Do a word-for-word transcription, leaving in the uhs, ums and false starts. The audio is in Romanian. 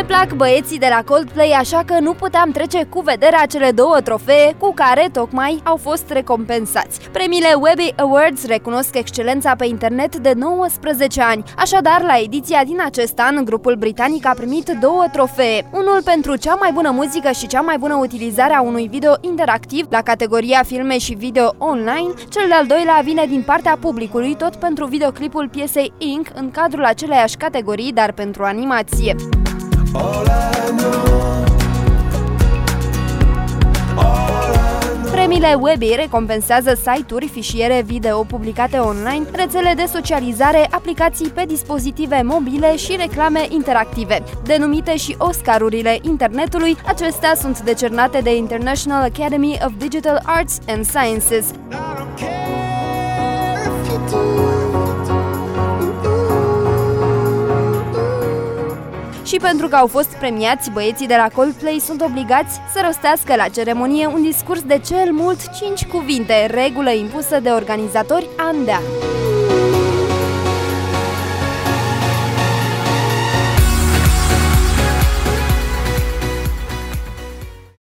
Ne plac băieții de la Coldplay, așa că nu puteam trece cu vederea cele două trofee cu care tocmai au fost recompensați. Premiile Webby Awards recunosc excelența pe internet de nouăsprezece ani. Așadar, la ediția din acest an, grupul britanic a primit două trofee. Unul pentru cea mai bună muzică și cea mai bună utilizare a unui video interactiv la categoria filme și video online. Cel de-al doilea vine din partea publicului, tot pentru videoclipul piesei Ink în cadrul aceleiași categorii, dar pentru animație. Premiile Webby recompensează site-uri, fișiere video publicate online, rețele de socializare, aplicații pe dispozitive mobile și reclame interactive. Denumite și Oscarurile internetului, acestea sunt decernate de International Academy of Digital Arts and Sciences. Și pentru că au fost premiați, băieții de la Coldplay sunt obligați să rostească la ceremonie un discurs de cel mult cinci cuvinte, regulă impusă de organizatori an de an.